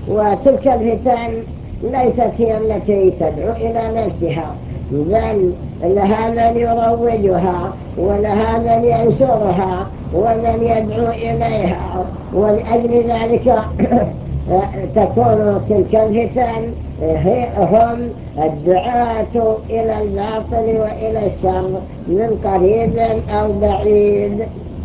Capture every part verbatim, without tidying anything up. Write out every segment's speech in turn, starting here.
وتلك الفتن ليست هي التي تدعو إلى نفسها، بل لها من يروجها ولها من ينشرها ومن يدعو إليها. ولأجل ذلك تكون تلك الفتن هم الدعاة إلى الباطل وإلى الشر من قريب أو بعيد.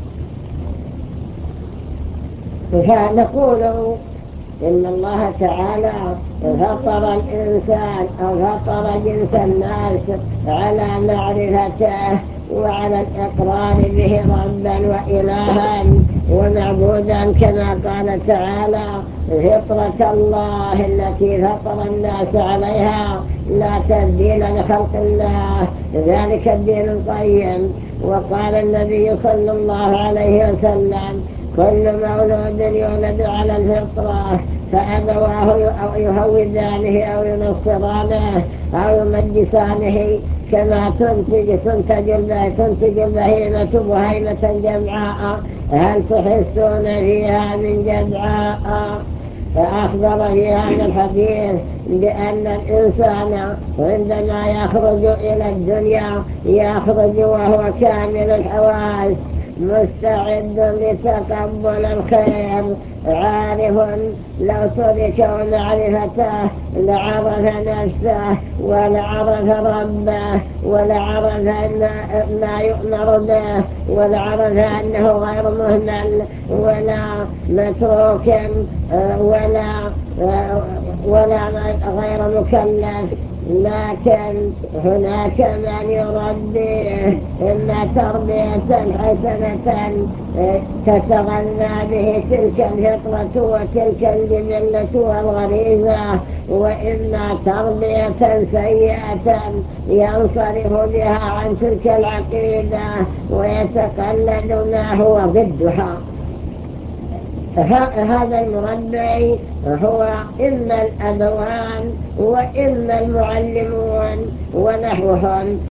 فنقول إن الله تعالى فطر الإنسان أو فطر جنس الناس على معرفته وعلى الإقرار به ربا وإلها ومعبودا، كما قال تعالى: فطرة الله التي فطر الناس عليها لا تبديل لخلق الله، ذلك الدين القيم. وقال النبي صلى الله عليه وسلم: كل مولود يولد على الفطرة، فأبواه يهودانه أو ينصرانه أو يمجسانه، كما تنتج تنتج تنتج البهيمة بهيمة جمعاء، هل تحسون فيها من جمعاء؟ فأخبر في هذا الحديث بأن الإنسان عندما يخرج إلى الدنيا يخرج وهو كامل الحواس، مستعد لتقبل الخير، عارف لو ترك معرفته لعرف نفسه ولعرف ربه ولعرف ما يؤمر به ولعرف أنه غير مهمل ولا متروك ولا ولا غير مكلف. لكن هناك من يربيه إما تربية حسنة تتغنى به تلك الفطرة وتلك الجبلة والغريزة، وإما تربية سيئة ينصرف بها عن تلك العقيدة ويتقلد ما هو ضدها. هذا المربي هو إما الأبوان وإما المعلمون ونحوهم.